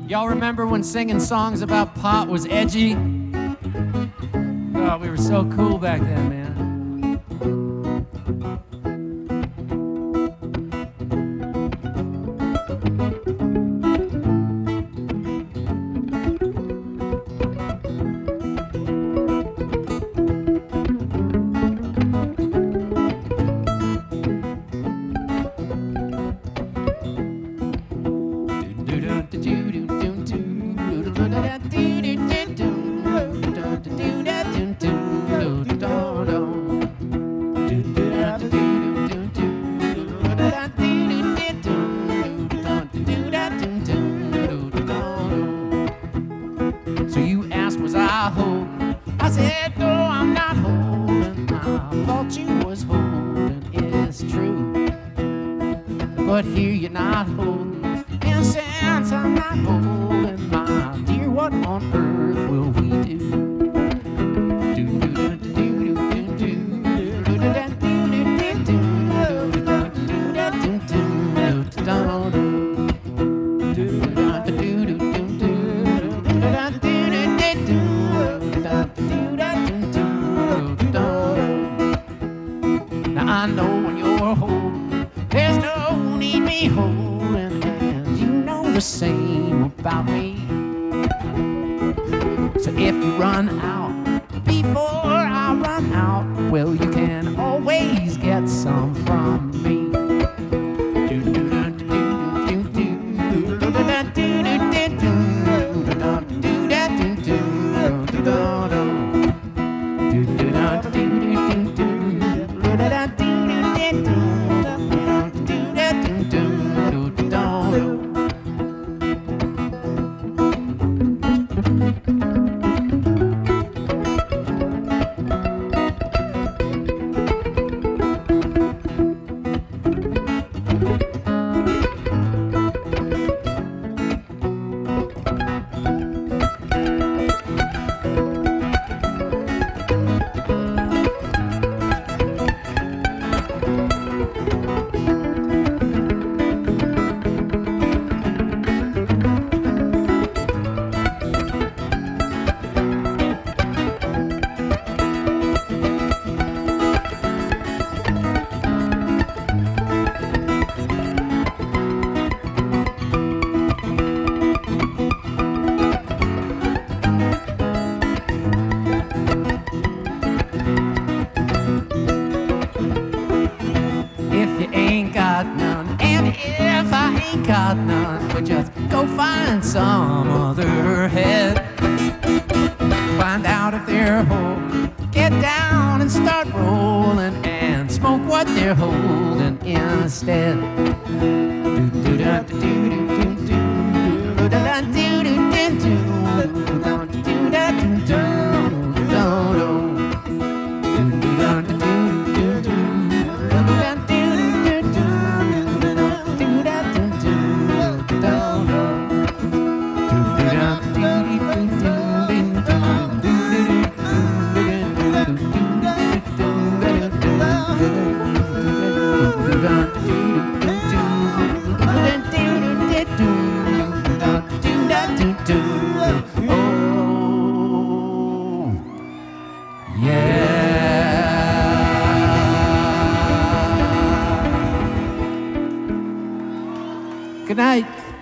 Y'all remember when singing songs about pot was edgy? Oh, we were so cool back then, man. So you asked, was I holding? I said, no, I'm not holding. I thought you was holding. It's true, but here you're not holding. And since I'm not holding, my dear, what on earth will we do? Now I know when you're holding, there's no need me holding, and you know the same about me. So if you run out before I run out, well, you can always get some from me. If I ain't got none, but just go find some other head. Find out if they're whole, get down and start rolling, and smoke what they're holding instead. Good night.